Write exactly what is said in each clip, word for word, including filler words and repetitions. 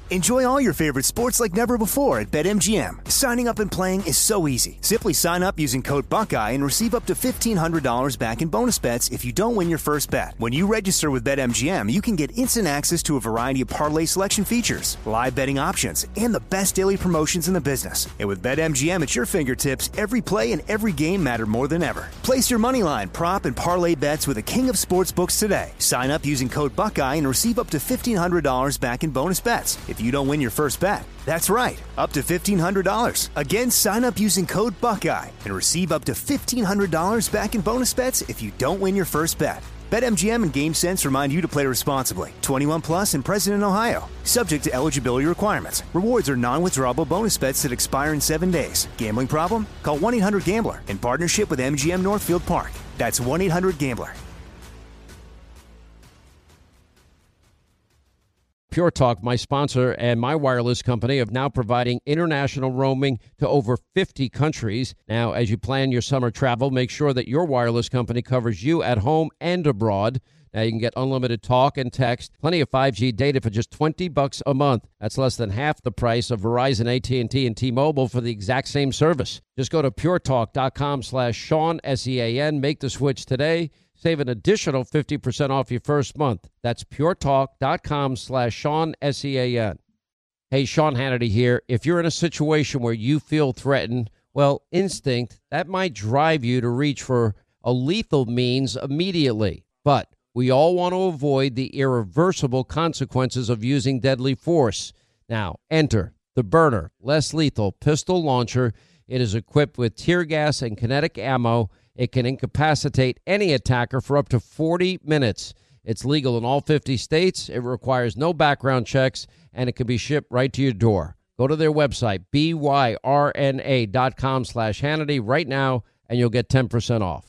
Enjoy all your favorite sports like never before at BetMGM. Signing up and playing is so easy. Simply sign up using code Buckeye and receive up to fifteen hundred dollars back in bonus bets if you don't win your first bet. When you register with BetMGM, you can get instant access to a variety of parlay selection features, live betting options, and the best daily promotions in the business. And with BetMGM at your fingertips, every play and every game matter more than ever. Place your moneyline, prop, and parlay bets with the king of sportsbooks today. Sign up using code Buckeye and receive up to fifteen hundred dollars back in bonus bets if you don't win your first bet. That's right, up to fifteen hundred dollars. Again, sign up using code Buckeye and receive up to fifteen hundred dollars back in bonus bets if you don't win your first bet. BetMGM and GameSense remind you to play responsibly. twenty-one plus and present in Ohio. Subject to eligibility requirements. Rewards are non-withdrawable bonus bets that expire in seven days. Gambling problem? Call one eight hundred gambler in partnership with M G M Northfield Park. That's one eight hundred gambler. Pure Talk, my sponsor and my wireless company, of now providing international roaming to over fifty countries. Now, as you plan your summer travel, make sure that your wireless company covers you at home and abroad. Now, you can get unlimited talk and text, plenty of five G data for just twenty bucks a month. That's less than half the price of Verizon, A T and T, and T-Mobile for the exact same service. Just go to puretalk.com slash Sean, S E A N. Make the switch today. Save an additional fifty percent off your first month. That's puretalk.com slash Sean, S E A N. Hey, Sean Hannity here. If you're in a situation where you feel threatened, well, instinct, that might drive you to reach for a lethal means immediately. But we all want to avoid the irreversible consequences of using deadly force. Now, enter the Byrna less lethal pistol launcher. It is equipped with tear gas and kinetic ammo. It can incapacitate any attacker for up to forty minutes. It's legal in all fifty states. It requires no background checks, and it can be shipped right to your door. Go to their website, B Y R N A dot com slash Hannity right now, and you'll get ten percent off.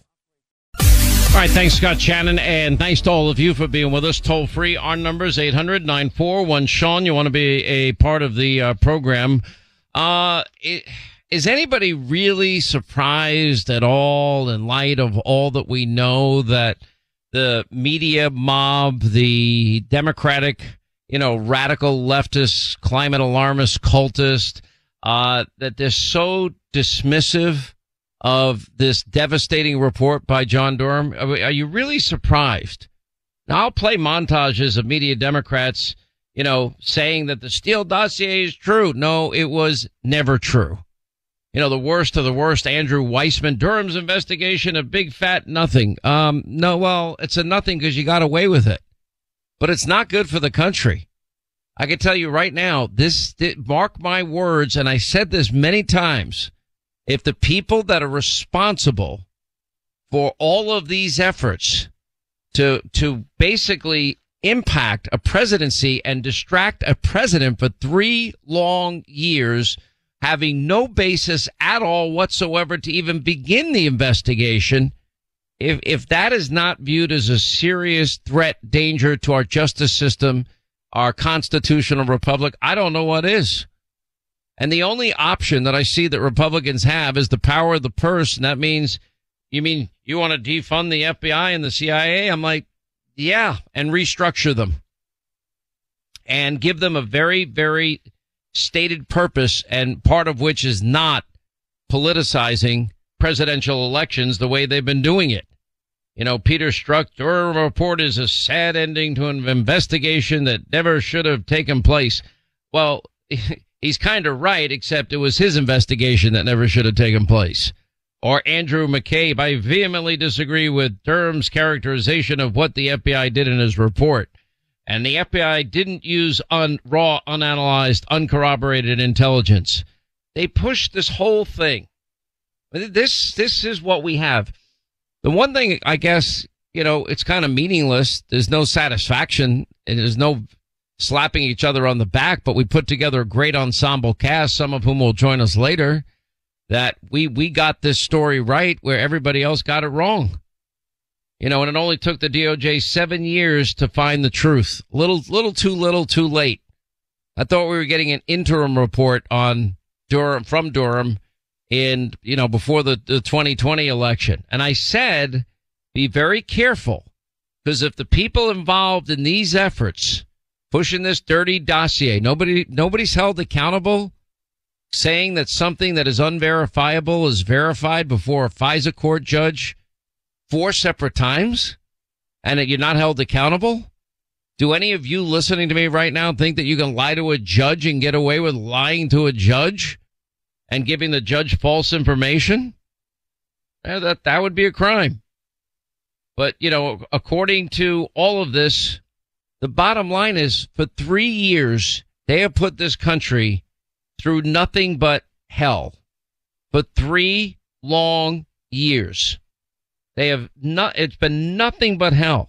All right, thanks, Scott Shannon, and thanks to all of you for being with us. Toll free, our number is eight hundred, nine four one, Sean. You want to be a part of the uh, program. Uh, it... Is anybody really surprised at all, in light of all that we know, that the media mob, the Democratic, you know, radical leftist, climate alarmist, cultist, uh, that they're so dismissive of this devastating report by John Durham? Are you really surprised? Now, I'll play montages of media Democrats, you know, saying that the Steele dossier is true. No, it was never true. You know, the worst of the worst, Andrew Weissman, Durham's investigation, a big fat nothing. Um, no, well, it's a nothing because you got away with it. But it's not good for the country. I can tell you right now, this, mark my words, and I said this many times, if the people that are responsible for all of these efforts to, to basically impact a presidency and distract a president for three long years, having no basis at all whatsoever to even begin the investigation, if if that is not viewed as a serious threat, danger to our justice system, our constitutional republic, I don't know what is. And the only option that I see that Republicans have is the power of the purse, and that means, you mean you want to defund the F B I and the C I A? I'm like, yeah, and restructure them. And give them a very, very stated purpose, and part of which is not politicizing presidential elections the way they've been doing it. You know, Peter Strzok, Durham report is a sad ending to an investigation that never should have taken place. Well, he's kind of right, except it was his investigation that never should have taken place. Or Andrew McCabe, I vehemently disagree with Durham's characterization of what the F B I did in his report. And the F B I didn't use un, raw, unanalyzed, uncorroborated intelligence. They pushed this whole thing. This this is what we have. The one thing, I guess, you know, it's kind of meaningless. There's no satisfaction, and there's no slapping each other on the back, but we put together a great ensemble cast, some of whom will join us later, that we, we got this story right where everybody else got it wrong. You know, and it only took the D O J seven years to find the truth. Little, little too little, too late. I thought we were getting an interim report on Durham, from Durham in, you know, before the, the twenty twenty election. And I said, be very careful, because if the people involved in these efforts pushing this dirty dossier. Nobody, nobody's held accountable, saying that something that is unverifiable is verified before a FISA court judge four separate times, and that you're not held accountable. Do any of you listening to me right now think that you can lie to a judge and get away with lying to a judge and giving the judge false information? Yeah, that, that would be a crime. But, you know, according to all of this, the bottom line is for three years, they have put this country through nothing but hell. For three long years. They have not, it's been nothing but hell.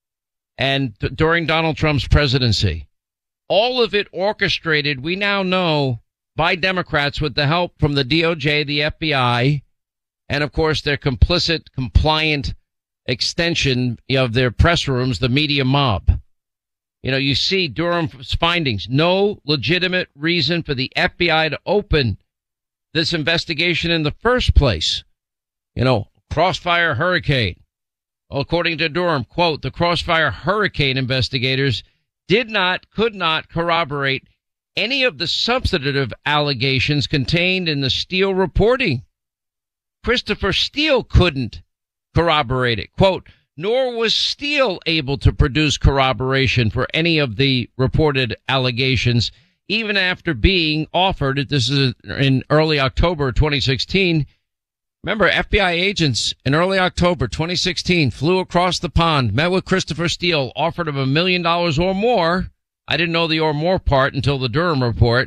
And th- during Donald Trump's presidency, all of it orchestrated, we now know, by Democrats with the help from the D O J, the F B I, and of course their complicit, compliant extension of their press rooms, the media mob. You know, you see Durham's findings, no legitimate reason for the F B I to open this investigation in the first place. You know, Crossfire Hurricane. Well, according to Durham, quote, the Crossfire Hurricane investigators did not, could not corroborate any of the substantive allegations contained in the Steele reporting. Christopher Steele couldn't corroborate it. Quote, nor was Steele able to produce corroboration for any of the reported allegations, even after being offered, this is in early October twenty sixteen. Remember, F B I agents in early October twenty sixteen flew across the pond, met with Christopher Steele, offered him a million dollars or more. I didn't know the or more part until the Durham report.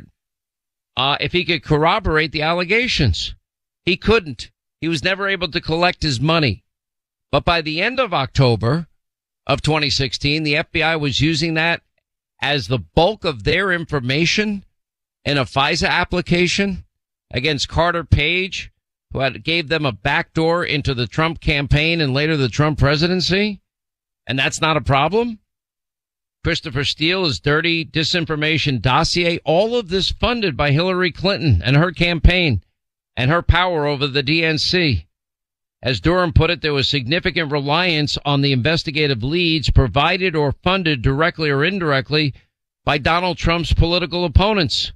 Uh, if he could corroborate the allegations. He couldn't. He was never able to collect his money. But by the end of October of twenty sixteen, the F B I was using that as the bulk of their information in a FISA application against Carter Page, who had gave them a backdoor into the Trump campaign and later the Trump presidency. And that's not a problem. Christopher Steele's dirty disinformation dossier, all of this funded by Hillary Clinton and her campaign and her power over the D N C. As Durham put it, there was significant reliance on the investigative leads provided or funded directly or indirectly by Donald Trump's political opponents.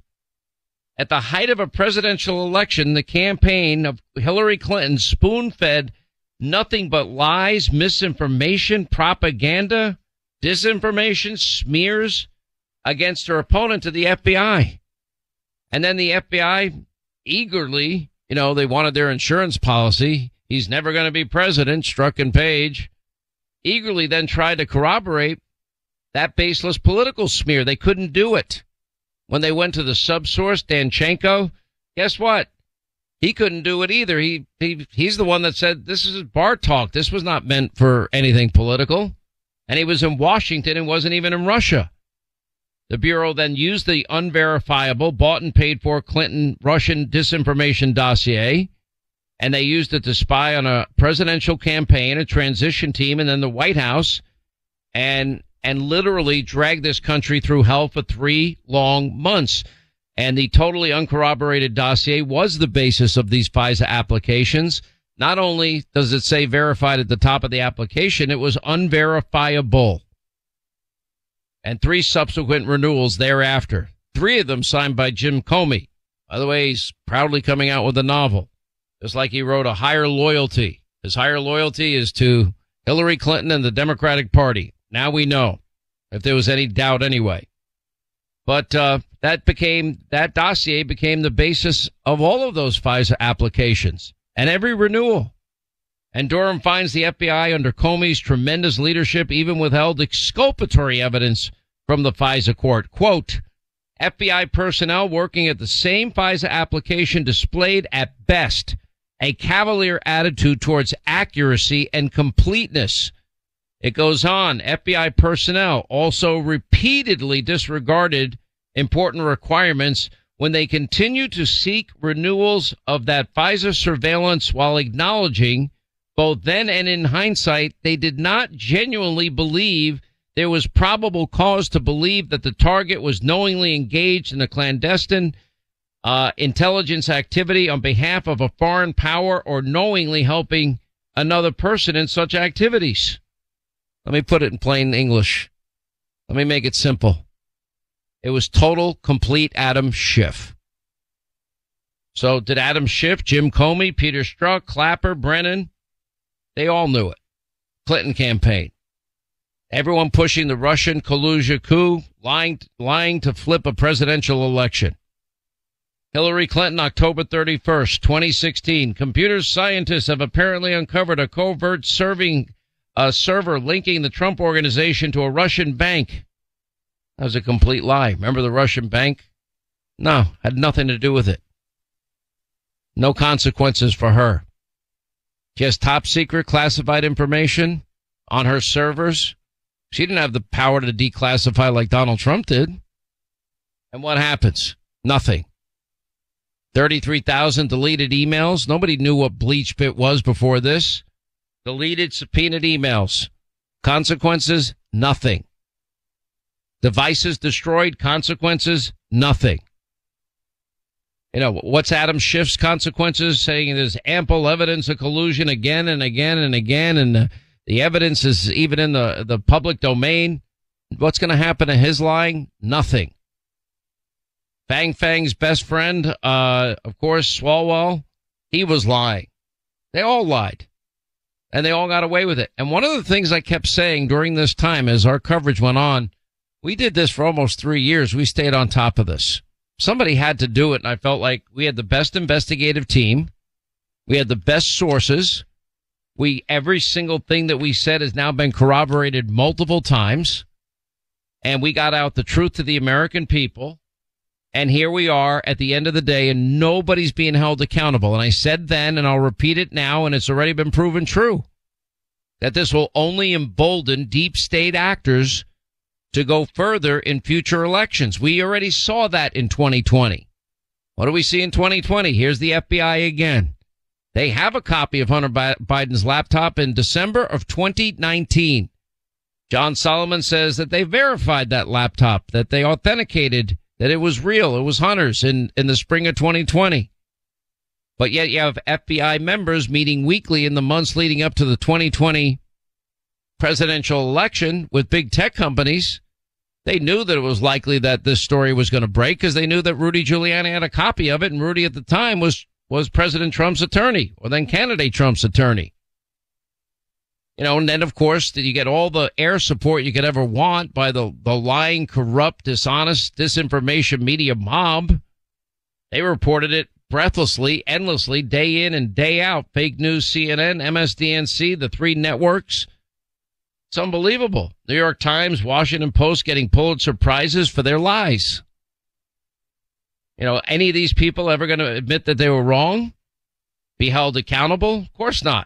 At the height of a presidential election, the campaign of Hillary Clinton spoon-fed nothing but lies, misinformation, propaganda, disinformation, smears against her opponent to the F B I. And then the F B I eagerly, you know, they wanted their insurance policy. He's never going to be president, Strzok and Page, eagerly then tried to corroborate that baseless political smear. They couldn't do it. When they went to the subsource, Danchenko, guess what? He couldn't do it either. He, he he's the one that said this is bar talk. This was not meant for anything political. And he was in Washington and wasn't even in Russia. The Bureau then used the unverifiable, bought and paid for Clinton Russian disinformation dossier, and they used it to spy on a presidential campaign, a transition team, and then the White House, and and literally dragged this country through hell for three long months. And the totally uncorroborated dossier was the basis of these FISA applications. Not only does it say verified at the top of the application, it was unverifiable. And three subsequent renewals thereafter. Three of them signed by Jim Comey. By the way, he's proudly coming out with a novel. Just like he wrote A Higher Loyalty. His higher loyalty is to Hillary Clinton and the Democratic Party. Now we know, if there was any doubt anyway. But uh, that became, that dossier became the basis of all of those FISA applications and every renewal. And Durham finds the F B I under Comey's tremendous leadership even withheld exculpatory evidence from the FISA court. Quote, F B I personnel working at the same FISA application displayed at best a cavalier attitude towards accuracy and completeness. It goes on, F B I personnel also repeatedly disregarded important requirements when they continued to seek renewals of that FISA surveillance while acknowledging, both then and in hindsight, they did not genuinely believe there was probable cause to believe that the target was knowingly engaged in a clandestine uh, intelligence activity on behalf of a foreign power or knowingly helping another person in such activities. Let me put it in plain English. Let me make it simple. It was total, complete Adam Schiff. So did Adam Schiff, Jim Comey, Peter Strzok, Clapper, Brennan, they all knew it. Clinton campaign. Everyone pushing the Russian collusion coup, lying, lying to flip a presidential election. Hillary Clinton, October thirty-first, twenty sixteen. Computer scientists have apparently uncovered a covert serving a server linking the Trump organization to a Russian bank. That was a complete lie. Remember the Russian bank? No, had nothing to do with it. No consequences for her. She has top secret classified information on her servers. She didn't have the power to declassify like Donald Trump did. And what happens? Nothing. thirty-three thousand deleted emails. Nobody knew what BleachBit was before this. Deleted, subpoenaed emails. Consequences? Nothing. Devices destroyed. Consequences? Nothing. You know, what's Adam Schiff's consequences? Saying there's ample evidence of collusion again and again and again, and the, the evidence is even in the, the public domain. What's going to happen to his lying? Nothing. Fang Fang's best friend, uh, of course, Swalwell, he was lying. They all lied. And they all got away with it. And one of the things I kept saying during this time as our coverage went on, we did this for almost three years. We stayed on top of this. Somebody had to do it, and I felt like we had the best investigative team. We had the best sources. We every single thing that we said has now been corroborated multiple times. And we got out the truth to the American people. And here we are at the end of the day, and nobody's being held accountable. And I said then, and I'll repeat it now, and it's already been proven true, that this will only embolden deep state actors to go further in future elections. We already saw that in twenty twenty. What do we see in twenty twenty? Here's the F B I again. They have a copy of Hunter Biden's laptop in December of twenty nineteen. John Solomon says that they verified that laptop, that they authenticated that it was real. It was Hunter's in, in the spring of twenty twenty. But yet you have F B I members meeting weekly in the months leading up to the twenty twenty presidential election with big tech companies. They knew that it was likely that this story was going to break because they knew that Rudy Giuliani had a copy of it. And Rudy at the time was, was President Trump's attorney, or then candidate Trump's attorney. You know, and then, of course, you get all the air support you could ever want by the, the lying, corrupt, dishonest, disinformation media mob. They reported it breathlessly, endlessly, day in and day out. Fake news, C N N, M S D N C, the three networks. It's unbelievable. New York Times, Washington Post getting Pulitzer Prizes for their lies. You know, any of these people ever going to admit that they were wrong? Be held accountable? Of course not.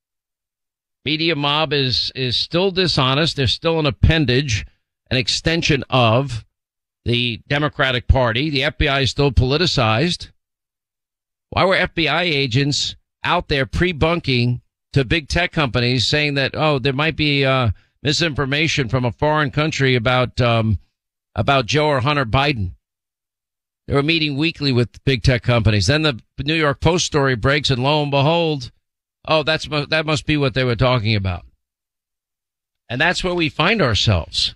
Media mob is, is still dishonest. They're still an appendage, an extension of the Democratic Party. The F B I is still politicized. Why were F B I agents out there pre-bunking to big tech companies saying that, oh, there might be uh, misinformation from a foreign country about um, about Joe or Hunter Biden? They were meeting weekly with big tech companies. Then the New York Post story breaks, and lo and behold, oh, that's that must be what they were talking about. And that's where we find ourselves.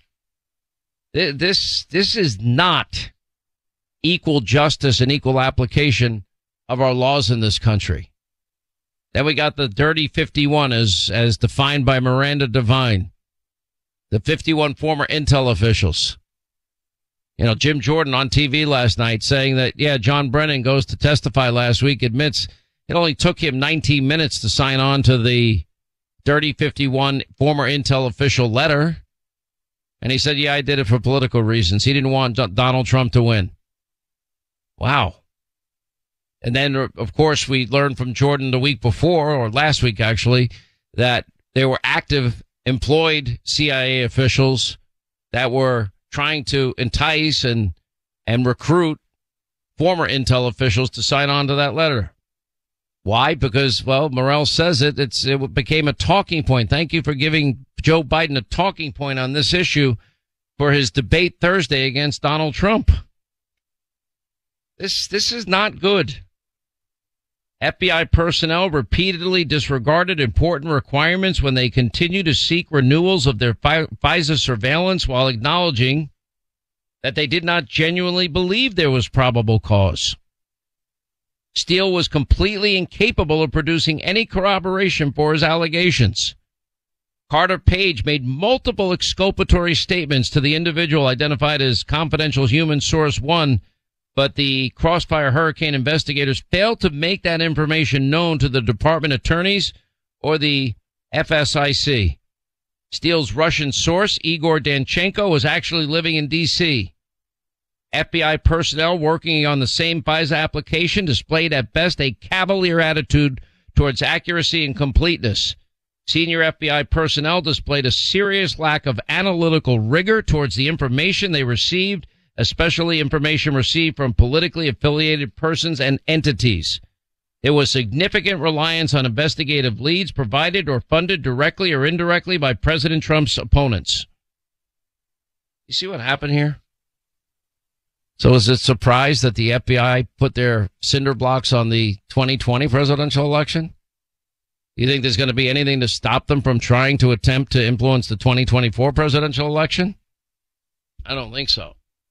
This this is not equal justice and equal application of our laws in this country. Then we got the dirty fifty-one as as defined by Miranda Devine, the fifty-one former intel officials. You know, Jim Jordan on T V last night saying that, yeah, John Brennan goes to testify last week, admits it only took him nineteen minutes to sign on to the dirty fifty-one former intel official letter. And he said, yeah, I did it for political reasons. He didn't want D- Donald Trump to win. Wow. And then, of course, we learned from Jordan the week before, or last week, actually, that there were active employed C I A officials that were trying to entice and and recruit former intel officials to sign on to that letter. Why? Because, well, Morrell says it. It's it became a talking point. Thank you for giving Joe Biden a talking point on this issue for his debate Thursday against Donald Trump. This this is not good. F B I personnel repeatedly disregarded important requirements when they continue to seek renewals of their FISA surveillance while acknowledging that they did not genuinely believe there was probable cause. Steele was completely incapable of producing any corroboration for his allegations. Carter Page made multiple exculpatory statements to the individual identified as confidential human source one, but the Crossfire Hurricane investigators failed to make that information known to the department attorneys or the F S I C. Steele's Russian source, Igor Danchenko, was actually living in D C F B I personnel working on the same FISA application displayed at best a cavalier attitude towards accuracy and completeness. Senior F B I personnel displayed a serious lack of analytical rigor towards the information they received, especially information received from politically affiliated persons and entities. There was significant reliance on investigative leads provided or funded directly or indirectly by President Trump's opponents. You see what happened here? So is it surprised that the F B I put their cinder blocks on the twenty twenty presidential election? You think there's going to be anything to stop them from trying to attempt to influence the twenty twenty-four presidential election? I don't think so.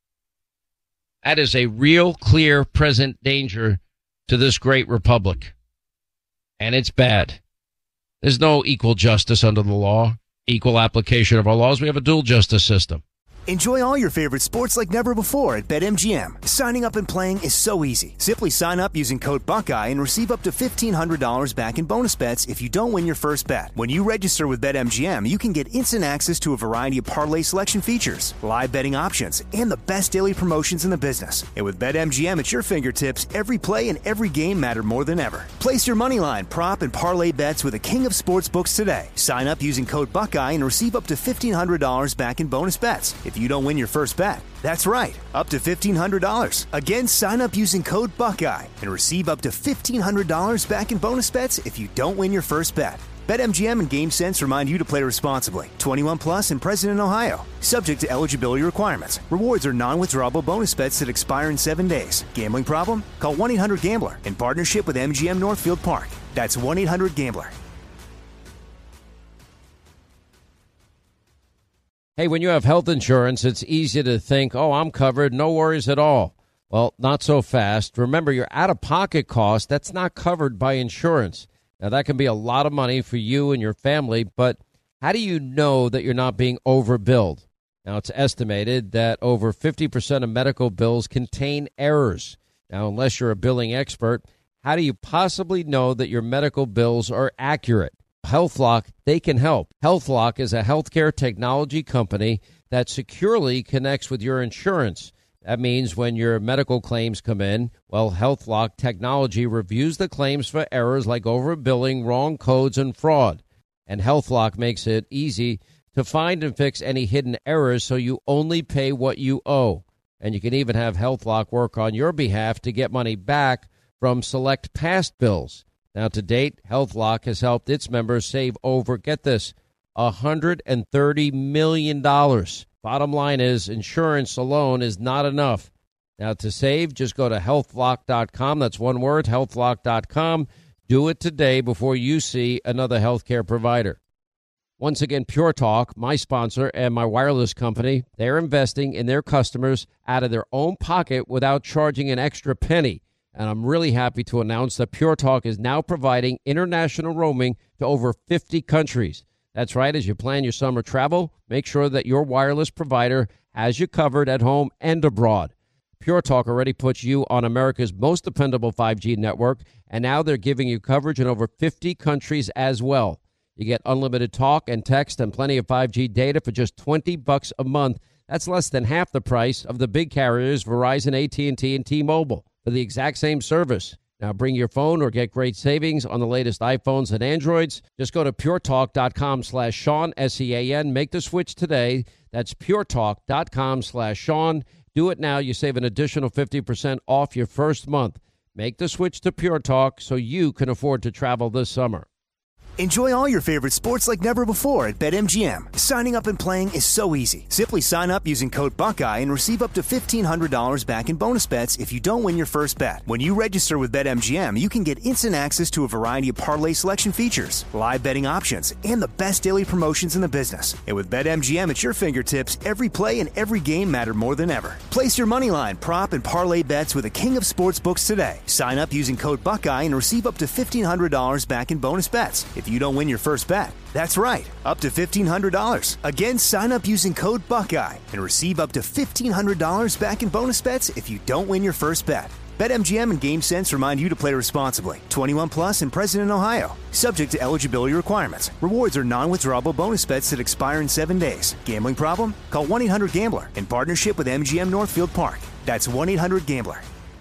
That is a real, clear, present danger to this great republic. And it's bad. There's no equal justice under the law, equal application of our laws. We have a dual justice system. Enjoy all your favorite sports like never before at BetMGM. Signing up and playing is so easy. Simply sign up using code Buckeye and receive up to fifteen hundred dollars back in bonus bets if you don't win your first bet. When you register with BetMGM, you can get instant access to a variety of parlay selection features, live betting options, and the best daily promotions in the business. And with BetMGM at your fingertips, every play and every game matter more than ever. Place your moneyline, prop, and parlay bets with the king of sportsbooks today. Sign up using code Buckeye and receive up to fifteen hundred dollars back in bonus bets if you don't win your first bet. That's right, up to fifteen hundred dollars. Again, sign up using code Buckeye and receive up to fifteen hundred dollars back in bonus bets if you don't win your first bet. BetMGM and GameSense remind you to play responsibly. twenty-one plus and present in Ohio. Subject to eligibility requirements. Rewards are non-withdrawable bonus bets that expire in seven days. Gambling problem? Call one eight hundred gambler in partnership with M G M Northfield Park. That's one eight hundred gambler. Hey, when you have health insurance, it's easy to think, oh, I'm covered, no worries at all. Well, not so fast. Remember, your out-of-pocket cost, that's not covered by insurance. Now, that can be a lot of money for you and your family, but how do you know that you're not being overbilled? Now, it's estimated that over fifty percent of medical bills contain errors. Now, unless you're a billing expert, how do you possibly know that your medical bills are accurate? HealthLock, they can help. HealthLock is a healthcare technology company that securely connects with your insurance. That means when your medical claims come in, well, HealthLock technology reviews the claims for errors like overbilling, wrong codes, and fraud. And HealthLock makes it easy to find and fix any hidden errors so you only pay what you owe. And you can even have HealthLock work on your behalf to get money back from select past bills. Now, to date, HealthLock has helped its members save over, get this, one hundred thirty million dollars. Bottom line is, insurance alone is not enough. Now, to save, just go to health lock dot com. That's one word, health lock dot com. Do it today before you see another healthcare provider. Once again, Pure Talk, my sponsor and my wireless company, they're investing in their customers out of their own pocket without charging an extra penny. And I'm really happy to announce that Pure Talk is now providing international roaming to over fifty countries. That's right. As you plan your summer travel, make sure that your wireless provider has you covered at home and abroad. Pure Talk already puts you on America's most dependable five G network, and now they're giving you coverage in over fifty countries as well. You get unlimited talk and text and plenty of five G data for just twenty bucks a month. That's less than half the price of the big carriers, Verizon, A T and T, and T-Mobile, for the exact same service. Now bring your phone or get great savings on the latest iPhones and Androids. Just go to puretalk.com slash Sean, S E A N. Make the switch today. That's puretalk.com slash Sean. Do it now. You save an additional fifty percent off your first month. Make the switch to Pure Talk so you can afford to travel this summer. Enjoy all your favorite sports like never before at BetMGM. Signing up and playing is so easy. Simply sign up using code Buckeye and receive up to fifteen hundred dollars back in bonus bets if you don't win your first bet. When you register with BetMGM, you can get instant access to a variety of parlay selection features, live betting options, and the best daily promotions in the business. And with BetMGM at your fingertips, every play and every game matter more than ever. Place your moneyline, prop, and parlay bets with the king of sportsbooks today. Sign up using code Buckeye and receive up to fifteen hundred dollars back in bonus bets if you don't win your first bet. That's right, up to fifteen hundred dollars. Again, sign up using code Buckeye and receive up to fifteen hundred dollars back in bonus bets if you don't win your first bet. BetMGM and GameSense remind you to play responsibly. twenty-one plus and present in Ohio. Subject to eligibility requirements. Rewards are non-withdrawable bonus bets that expire in seven days. Gambling problem? Call one eight hundred gambler in partnership with M G M Northfield Park. That's one eight hundred gambler.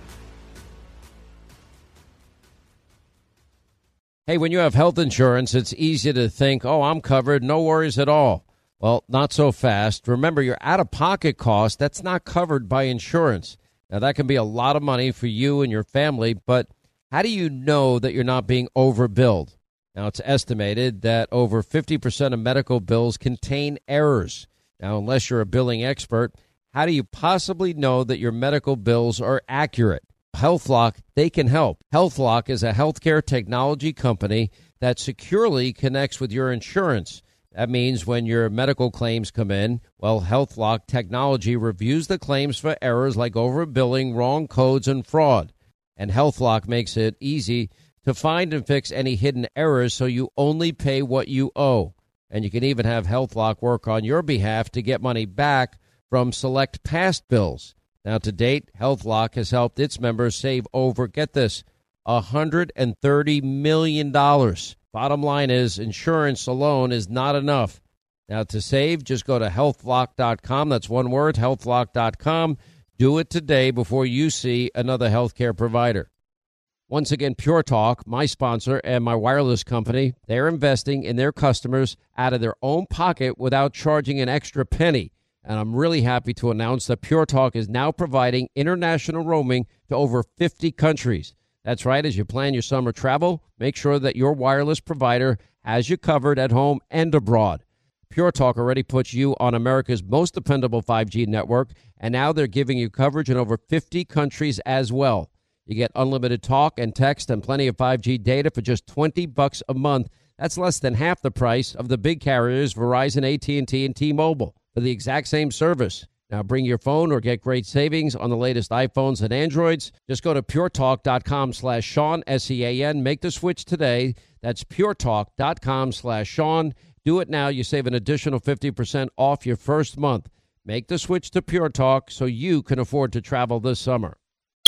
Hey, when you have health insurance, it's easy to think, oh, I'm covered, no worries at all. Well, not so fast. Remember, your out-of-pocket cost, that's not covered by insurance. Now, that can be a lot of money for you and your family, but how do you know that you're not being overbilled? Now, it's estimated that over fifty percent of medical bills contain errors. Now, unless you're a billing expert, how do you possibly know that your medical bills are accurate? HealthLock, they can help. HealthLock is a healthcare technology company that securely connects with your insurance. That means when your medical claims come in, well, HealthLock technology reviews the claims for errors like overbilling, wrong codes, and fraud. And HealthLock makes it easy to find and fix any hidden errors so you only pay what you owe. And you can even have HealthLock work on your behalf to get money back from select past bills. Now, to date, HealthLock has helped its members save over, get this, one hundred thirty million dollars. Bottom line is, insurance alone is not enough. Now, to save, just go to health lock dot com. That's one word, health lock dot com. Do it today before you see another healthcare provider. Once again, Pure Talk, my sponsor and my wireless company, they're investing in their customers out of their own pocket without charging an extra penny. And I'm really happy to announce that Pure Talk is now providing international roaming to over fifty countries. That's right. As you plan your summer travel, make sure that your wireless provider has you covered at home and abroad. Pure Talk already puts you on America's most dependable five G network, and now they're giving you coverage in over fifty countries as well. You get unlimited talk and text and plenty of five G data for just twenty bucks a month. That's less than half the price of the big carriers, Verizon, A T and T, and T-Mobile, for the exact same service. Now bring your phone or get great savings on the latest iPhones and Androids. Just go to puretalk.com slash Sean, S E A N. Make the switch today. That's puretalk.com slash Sean. Do it now. You save an additional fifty percent off your first month. Make the switch to Pure Talk so you can afford to travel this summer.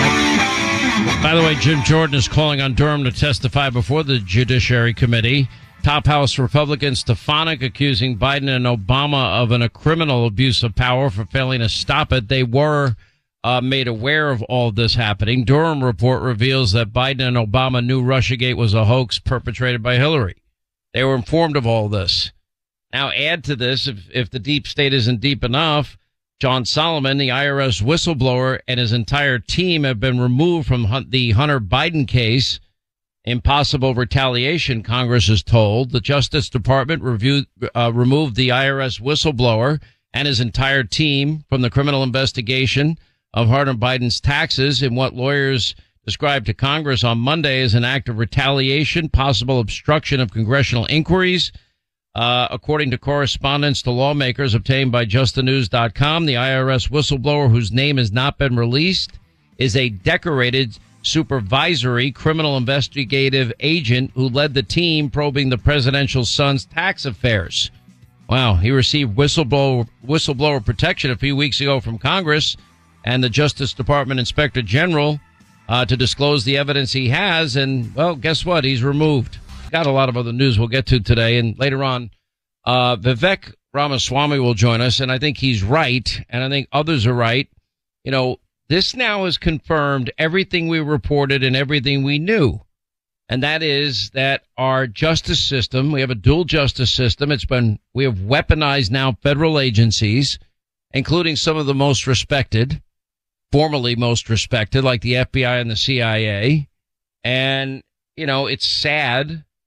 By the way, Jim Jordan is calling on Durham to testify before the Judiciary Committee. Top House Republican Stefanik accusing Biden and Obama of an, a criminal abuse of power for failing to stop it. They were uh, made aware of all this happening. Durham report reveals that Biden and Obama knew Russiagate was a hoax perpetrated by Hillary. They were informed of all this. Now add to this, if, if the deep state isn't deep enough, John Solomon, the I R S whistleblower, and his entire team have been removed from the Hunter Biden case. Impossible retaliation, Congress is told. The Justice Department reviewed, uh, removed the I R S whistleblower and his entire team from the criminal investigation of Hunter Biden's taxes in what lawyers described to Congress on Monday as an act of retaliation, possible obstruction of congressional inquiries. Uh, according to correspondence to lawmakers obtained by just the news dot com, the I R S whistleblower, whose name has not been released, is a decorated supervisory criminal investigative agent who led the team probing the presidential son's tax affairs. Wow, he received whistleblower, whistleblower protection a few weeks ago from Congress and the Justice Department Inspector General uh, to disclose the evidence he has. And, well, guess what? He's removed. Got a lot of other news we'll get to today. And later on, uh, Vivek Ramaswamy will join us. And I think he's right. And I think others are right. You know, this now has confirmed everything we reported and everything we knew. And that is that our justice system, we have a dual justice system. It's been, we have weaponized now federal agencies, including some of the most respected, formerly most respected, like the F B I and the C I A. And, you know, it's sad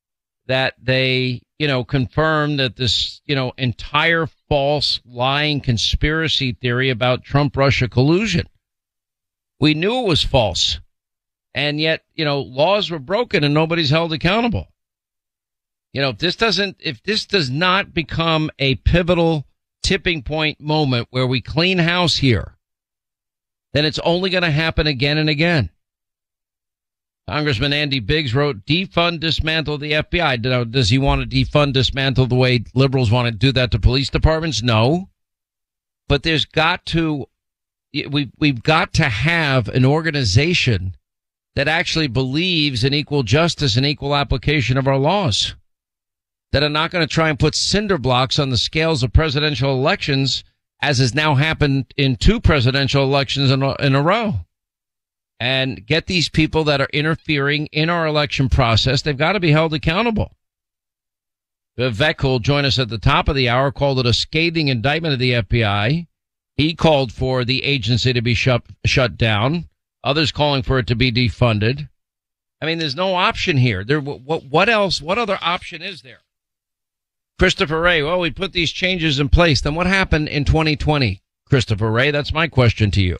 that they, you know, confirmed that this, you know, entire false, lying conspiracy theory about Trump-Russia collusion. We knew it was false. And yet, you know, laws were broken and nobody's held accountable. You know, if this doesn't, if this does not become a pivotal tipping point moment where we clean house here, then it's only going to happen again and again. Congressman Andy Biggs wrote, defund, dismantle the F B I. Does he want to defund, dismantle the way liberals want to do that to police departments? No. But there's got to, we, we've got to have an organization that actually believes in equal justice and equal application of our laws, that are not going to try and put cinder blocks on the scales of presidential elections, as has now happened in two presidential elections in a, in a row. And get these people that are interfering in our election process. They've got to be held accountable. Vivek, who will join us at the top of the hour, called it a scathing indictment of the F B I. He called for the agency to be shut, shut down. Others calling for it to be defunded. I mean, there's no option here. There, what, what else? What other option is there? Christopher Wray, well, we put these changes in place. Then what happened in twenty twenty? Christopher Wray, that's my question to you.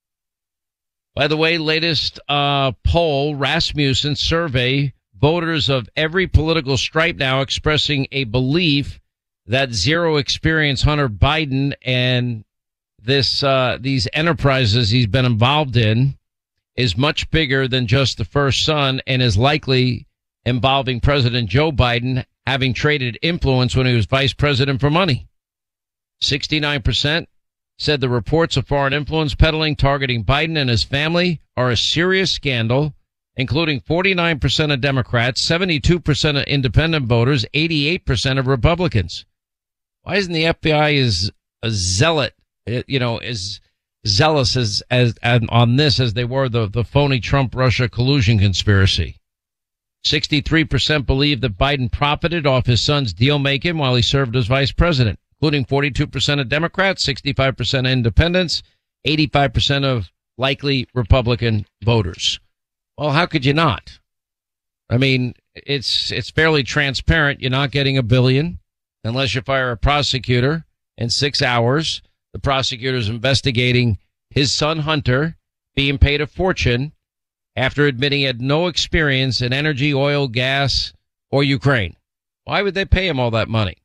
By the way, latest uh, poll, Rasmussen survey, voters of every political stripe now expressing a belief that zero experience Hunter Biden and this uh, these enterprises he's been involved in is much bigger than just the first son, and is likely involving President Joe Biden having traded influence when he was vice president for money. sixty-nine percent said the reports of foreign influence peddling targeting Biden and his family are a serious scandal, including forty-nine percent of Democrats, seventy-two percent of independent voters, eighty-eight percent of Republicans. Why isn't the F B I as a zealot, you know, as zealous as, as, as on this as they were the, the phony Trump-Russia collusion conspiracy? sixty-three percent believe that Biden profited off his son's deal making while he served as vice president, including forty-two percent of Democrats, sixty-five percent of independents, eighty-five percent of likely Republican voters. Well, how could you not? I mean, it's it's fairly transparent. You're not getting a billion unless you fire a prosecutor in six hours. The prosecutor's investigating his son Hunter being paid a fortune after admitting he had no experience in energy, oil, gas, or Ukraine. Why would they pay him all that money?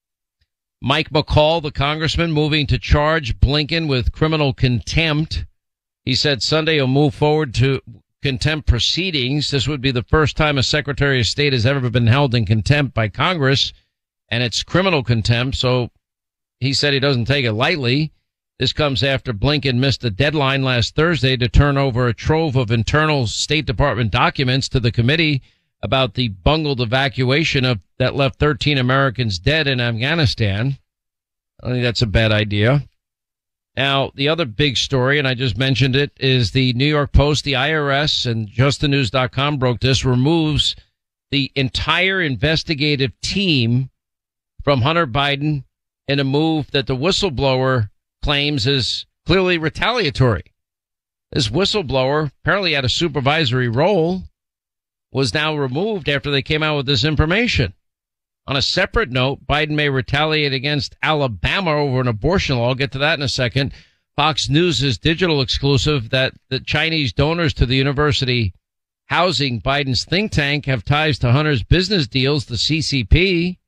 Mike McCall, the congressman, moving to charge Blinken with criminal contempt. He said Sunday he'll move forward to contempt proceedings. This would be the first time a Secretary of State has ever been held in contempt by Congress, and it's criminal contempt, so he said he doesn't take it lightly. This comes after Blinken missed a deadline last Thursday to turn over a trove of internal State Department documents to the committee about the bungled evacuation of that left thirteen Americans dead in Afghanistan. I think that's a bad idea. Now, the other big story, and I just mentioned it, is the New York Post, the I R S, and just the news dot com broke this, removes the entire investigative team from Hunter Biden in a move that the whistleblower claims is clearly retaliatory. This whistleblower, apparently had a supervisory role, was now removed after they came out with this information. On a separate note, Biden may retaliate against Alabama over an abortion law. I'll get to that in a second. Fox News' digital exclusive that the Chinese donors to the university housing Biden's think tank have ties to Hunter's business deals, the C C P.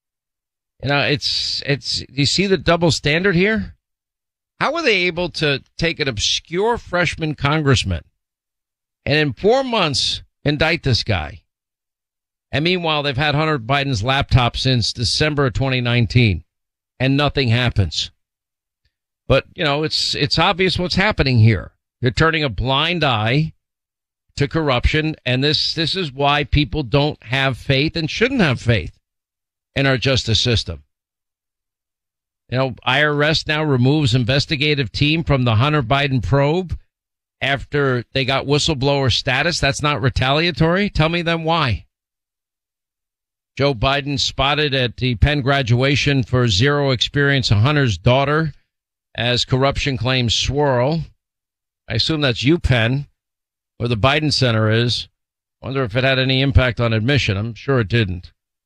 You know, it's, it's, do you see the double standard here? How were they able to take an obscure freshman congressman and in four months indict this guy? And meanwhile, they've had Hunter Biden's laptop since December of twenty nineteen and nothing happens. But, you know, it's, it's obvious what's happening here. They're turning a blind eye to corruption. And this, this is why people don't have faith and shouldn't have faith in our justice system. You know, I R S now removes investigative team from the Hunter Biden probe after they got whistleblower status. That's not retaliatory. Tell me then why. Joe Biden spotted at the Penn graduation for zero experience of Hunter's daughter as corruption claims swirl. I assume that's UPenn, where the Biden Center is. Wonder if it had any impact on admission. I'm sure it didn't.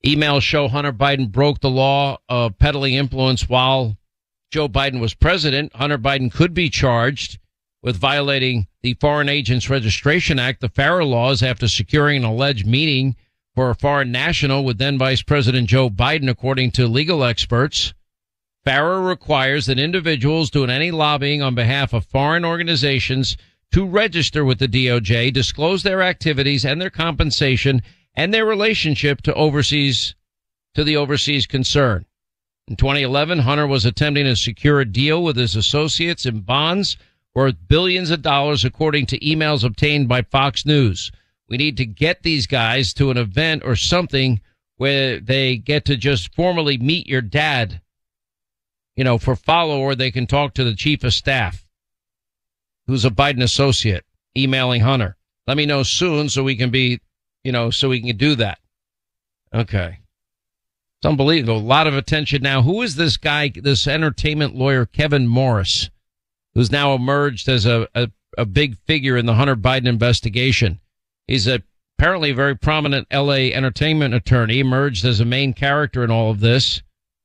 Emails show Hunter Biden broke the law of peddling influence while Joe Biden was president. Hunter Biden could be charged with violating the Foreign Agents Registration Act, the FARA laws, after securing an alleged meeting for a foreign national with then Vice President Joe Biden, according to legal experts. FARA requires that individuals doing any lobbying on behalf of foreign organizations to register with the D O J, disclose their activities and their compensation and their relationship to overseas, to the overseas concern. In twenty eleven, Hunter was attempting to secure a deal with his associates in bonds worth billions of dollars, according to emails obtained by Fox News. We need to get these guys to an event or something where they get to just formally meet your dad, you know, for follow, or they can talk to the chief of staff, who's a Biden associate, emailing Hunter. Let me know soon so we can be, you know, so we can do that. Okay. It's unbelievable. A lot of attention now. Who is this guy, this entertainment lawyer, Kevin Morris, who's now emerged as a, a, a big figure in the Hunter Biden investigation? He's a, apparently a very prominent L A entertainment attorney, emerged as a main character in all of this.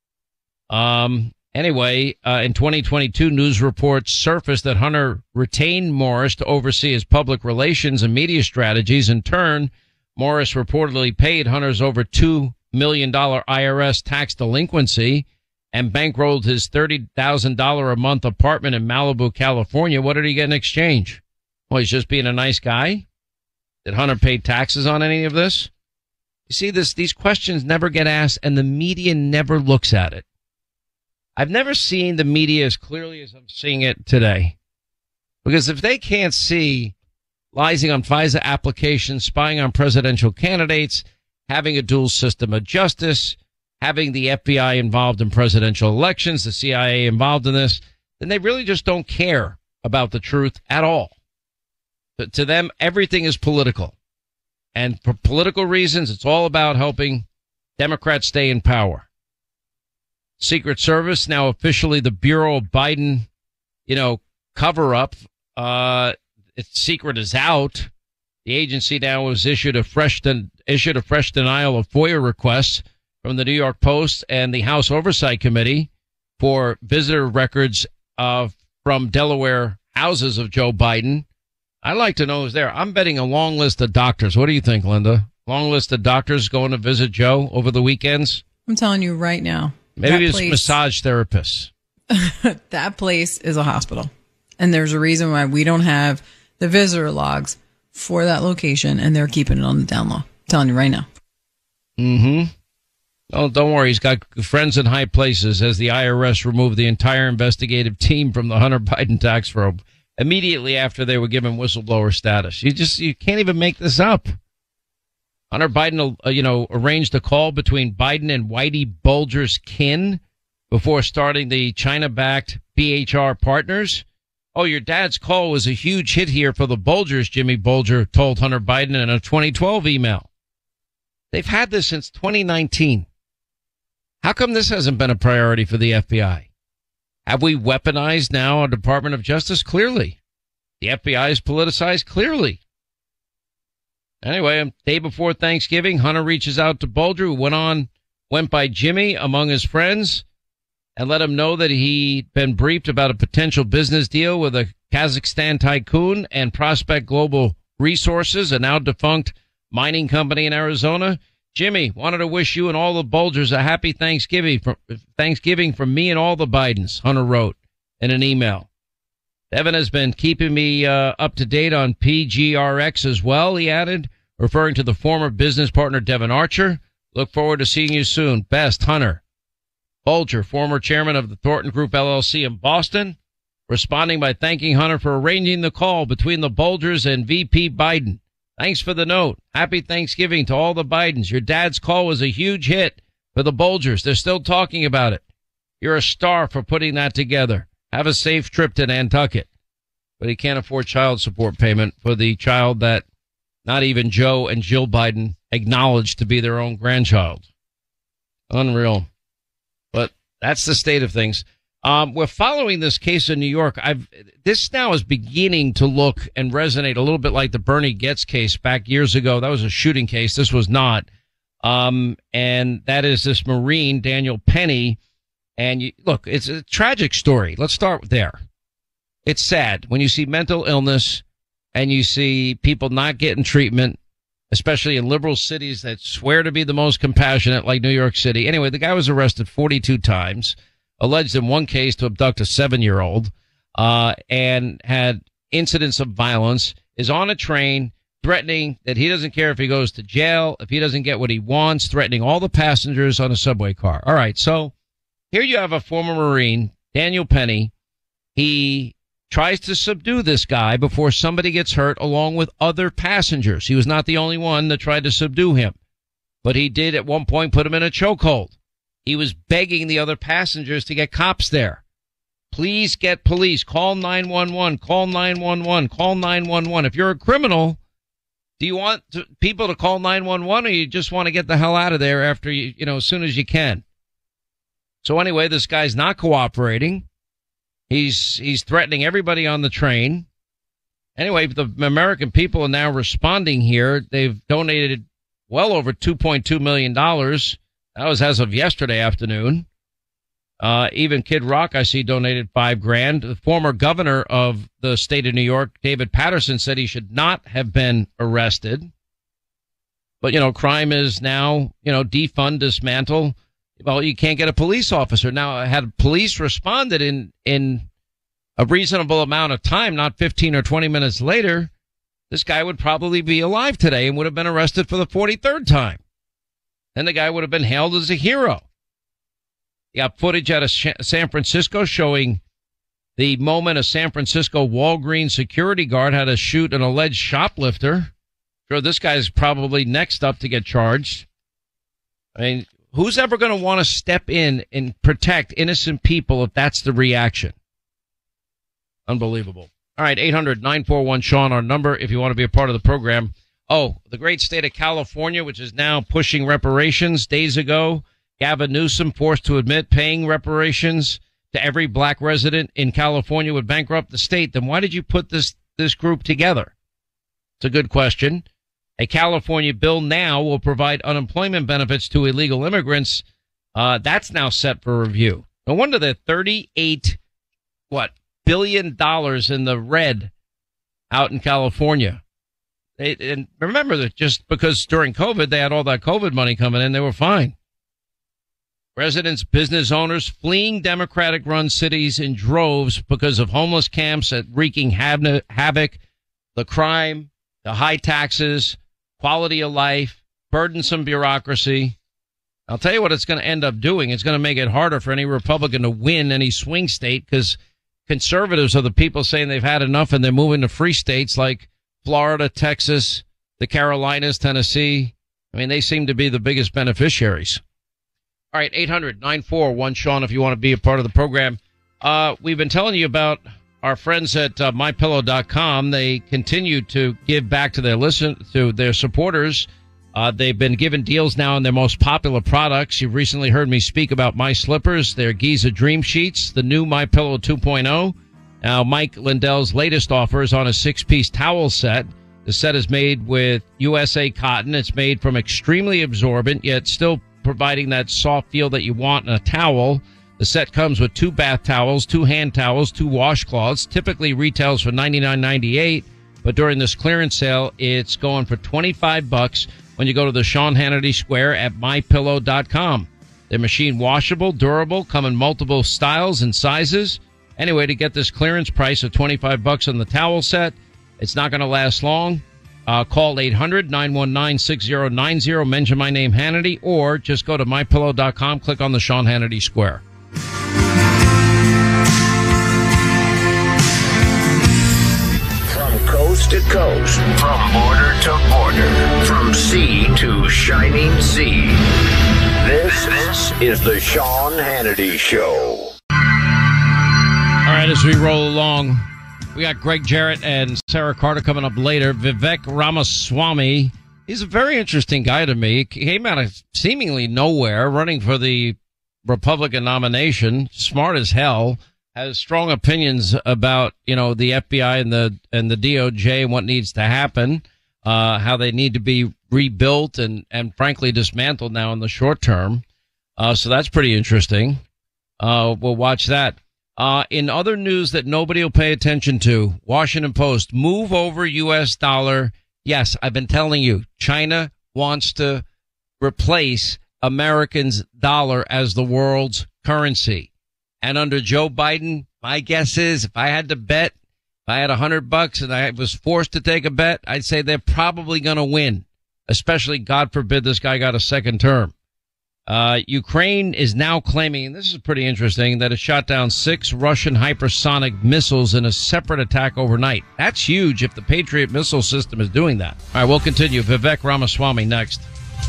Um, anyway, uh, in twenty twenty-two, news reports surfaced that Hunter retained Morris to oversee his public relations and media strategies. In turn, Morris reportedly paid Hunter's over two million dollars I R S tax delinquency and bankrolled his thirty thousand dollars a month apartment in Malibu, California. What did he get in exchange? Well, he's just being a nice guy. Did Hunter pay taxes on any of this? You see, this, these questions never get asked, and the media never looks at it. I've never seen the media as clearly as I'm seeing it today. Because if they can't see lying on FISA applications, spying on presidential candidates, having a dual system of justice, having the F B I involved in presidential elections, the C I A involved in this, then they really just don't care about the truth at all. But to them, everything is political. And for political reasons, it's all about helping Democrats stay in power. Secret Service, now officially the Bureau of Biden, you know, cover up. Uh, its secret is out. The agency now has issued a fresh, den- issued a fresh denial of FOIA requests from the New York Post and the House Oversight Committee for visitor records uh, from Delaware houses of Joe Biden. I'd like to know who's there. I'm betting a long list of doctors. What do you think, Linda? Long list of doctors going to visit Joe over the weekends? I'm telling you right now. Maybe it's massage therapists. That place is a hospital. And there's a reason why we don't have the visitor logs for that location, and they're keeping it on the down low. I'm telling you right now. Mm-hmm. Oh, don't worry. He's got friends in high places as the I R S removed the entire investigative team from the Hunter Biden tax probe immediately after they were given whistleblower status. You just, you can't even make this up. Hunter Biden, uh, you know, arranged a call between Biden and Whitey Bulger's kin before starting the China-backed B H R Partners. Oh, your dad's call was a huge hit here for the Bulgers, Jimmy Bulger told Hunter Biden in a twenty twelve email. They've had this since twenty nineteen. How come this hasn't been a priority for the F B I? Have we weaponized now our Department of Justice? Clearly. The F B I is politicized? Clearly. Anyway, a day before Thanksgiving, Hunter reaches out to Bulger, who went on, went by Jimmy among his friends, and let him know that he'd been briefed about a potential business deal with a Kazakhstan tycoon and Prospect Global Resources, a now defunct mining company in Arizona. Jimmy, wanted to wish you and all the Bulgers a happy Thanksgiving from, Thanksgiving from me and all the Bidens, Hunter wrote in an email. Devin has been keeping me uh, up to date on P G R X as well, he added, referring to the former business partner Devin Archer. Look forward to seeing you soon. Best, Hunter. Bulger, former chairman of the Thornton Group L L C in Boston, responding by thanking Hunter for arranging the call between the Bulgers and V P Biden. Thanks for the note. Happy Thanksgiving to all the Bidens. Your dad's call was a huge hit for the Bulgers. They're still talking about it. You're a star for putting that together. Have a safe trip to Nantucket. But he can't afford child support payment for the child that not even Joe and Jill Biden acknowledged to be their own grandchild. Unreal. But that's the state of things. Um, we're following this case in New York. I've, this now is beginning to look and resonate a little bit like the Bernie Getz case back years ago. That was a shooting case. This was not. Um, and that is this Marine, Daniel Penny. And you, look, it's a tragic story. Let's start there. It's sad when you see mental illness and you see people not getting treatment, especially in liberal cities that swear to be the most compassionate, like New York City. Anyway, the guy was arrested forty-two times, alleged in one case to abduct a seven-year-old, uh, and had incidents of violence, is on a train threatening that he doesn't care if he goes to jail, if he doesn't get what he wants, threatening all the passengers on a subway car. All right, so here you have a former Marine, Daniel Penny. He tries to subdue this guy before somebody gets hurt along with other passengers. He was not the only one that tried to subdue him, but he did at one point put him in a chokehold. He was begging the other passengers to get cops there. Please get police. Call nine one one. Call nine one one. Call nine one one. If you're a criminal, do you want to, people to call nine one one, or you just want to get the hell out of there after you, you know, as soon as you can? So anyway, this guy's not cooperating. He's he's threatening everybody on the train. Anyway, the American people are now responding here. They've donated well over two point two million dollars. That was as of yesterday afternoon. Uh, even Kid Rock, I see, donated five grand. The former governor of the state of New York, David Patterson, said he should not have been arrested. But, you know, crime is now, you know, defund, dismantle. Well, you can't get a police officer. Now, had police responded in, in a reasonable amount of time, not fifteen or twenty minutes later, this guy would probably be alive today and would have been arrested for the forty-third time. Then the guy would have been hailed as a hero. You got footage out of San Francisco showing the moment a San Francisco Walgreens security guard had to shoot an alleged shoplifter. Sure, this guy's probably next up to get charged. I mean, who's ever going to want to step in and protect innocent people if that's the reaction? Unbelievable. All right, eight hundred nine four one Sean, our number, if you want to be a part of the program. Oh, the great state of California, which is now pushing reparations. Days ago, Gavin Newsom forced to admit paying reparations to every black resident in California would bankrupt the state. Then why did you put this, this group together? It's a good question. A California bill now will provide unemployment benefits to illegal immigrants. Uh, that's now set for review. No wonder they're thirty-eight, what, billion dollars in the red out in California. They, and remember that just because during COVID, they had all that COVID money coming in, they were fine. Residents, business owners fleeing Democratic-run cities in droves because of homeless camps at wreaking havoc, the crime, the high taxes, quality of life, burdensome bureaucracy. I'll tell you what it's going to end up doing. It's going to make it harder for any Republican to win any swing state because conservatives are the people saying they've had enough and they're moving to free states like Florida, Texas, the Carolinas, Tennessee. I mean, they seem to be the biggest beneficiaries. All right, eight hundred nine four one Sean, if you want to be a part of the program. Uh, we've been telling you about our friends at uh, my pillow dot com. They continue to give back to their listen to their supporters. Uh, they've been given deals now on their most popular products. You've recently heard me speak about My Slippers, their Giza Dream Sheets, the new MyPillow two point oh. Now, Mike Lindell's latest offer is on a six-piece towel set. The set is made with U S A cotton. It's made from extremely absorbent, yet still providing that soft feel that you want in a towel. The set comes with two bath towels, two hand towels, two washcloths. Typically retails for ninety-nine ninety-eight, but during this clearance sale, it's going for twenty-five bucks when you go to the Sean Hannity Square at my pillow dot com. They're machine washable, durable, come in multiple styles and sizes. Anyway, to get this clearance price of twenty-five bucks on the towel set, it's not going to last long. Uh, call eight hundred nine one nine six zero nine zero, mention my name, Hannity, or just go to my pillow dot com, click on the Sean Hannity Square. From coast to coast, from border to border, from sea to shining sea, this, this is the Sean Hannity Show. All right, as we roll along, we got Greg Jarrett and Sarah Carter coming up later. Vivek Ramaswamy, he's a very interesting guy to me. He came out of seemingly nowhere, running for the Republican nomination, smart as hell, has strong opinions about, you know, the F B I and the and the D O J and what needs to happen, uh, how they need to be rebuilt and, and frankly dismantled now in the short term. Uh, so that's pretty interesting. Uh, we'll watch that. Uh, in other news that nobody will pay attention to, Washington Post, move over U S dollar. Yes, I've been telling you, China wants to replace Americans' dollar as the world's currency. And under Joe Biden, my guess is if I had to bet, if I had a hundred bucks and I was forced to take a bet, I'd say they're probably going to win, especially, God forbid, this guy got a second term. Uh, Ukraine is now claiming, and this is pretty interesting, that it shot down six Russian hypersonic missiles in a separate attack overnight. That's huge if the Patriot missile system is doing that. All right, we'll continue. Vivek Ramaswamy next.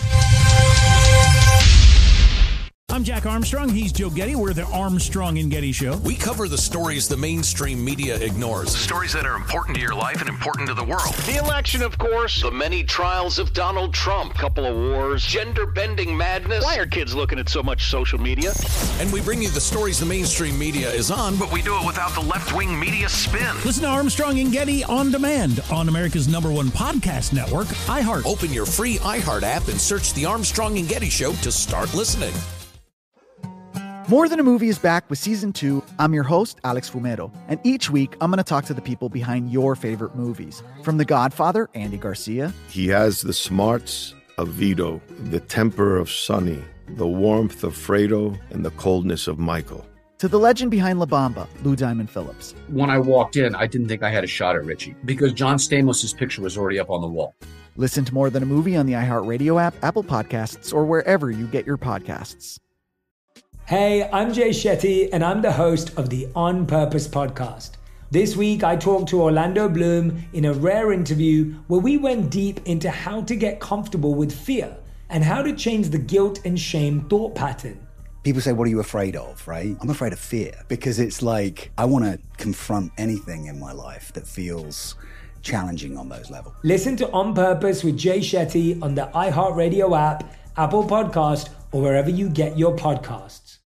I'm Jack Armstrong. He's Joe Getty. We're the Armstrong and Getty Show. We cover the stories the mainstream media ignores. Stories that are important to your life and important to the world. The election, of course. The many trials of Donald Trump. Couple of wars. Gender-bending madness. Why are kids looking at so much social media? And we bring you the stories the mainstream media is on, But we do it without the left-wing media spin. Listen to Armstrong and Getty on demand on America's number one podcast network, iHeart. Open your free iHeart app and search The Armstrong and Getty Show to start listening. More Than a Movie is back with season two. I'm your host, Alex Fumero, and each week I'm going to talk to the people behind your favorite movies. From The Godfather, Andy Garcia. He has the smarts of Vito, the temper of Sonny, the warmth of Fredo, and the coldness of Michael. To the legend behind La Bamba, Lou Diamond Phillips. When I walked in, I didn't think I had a shot at Richie because John Stamos' picture was already up on the wall. Listen to More Than a Movie on the iHeartRadio app, Apple Podcasts, or wherever you get your podcasts. Hey, I'm Jay Shetty, and I'm the host of the On Purpose podcast. This week, I talked to Orlando Bloom in a rare interview where we went deep into how to get comfortable with fear and how to change the guilt and shame thought pattern. People say, what are you afraid of, right? I'm afraid of fear because it's like I want to confront anything in my life that feels challenging on those levels. Listen to On Purpose with Jay Shetty on the iHeartRadio app, Apple Podcast, or wherever you get your podcasts.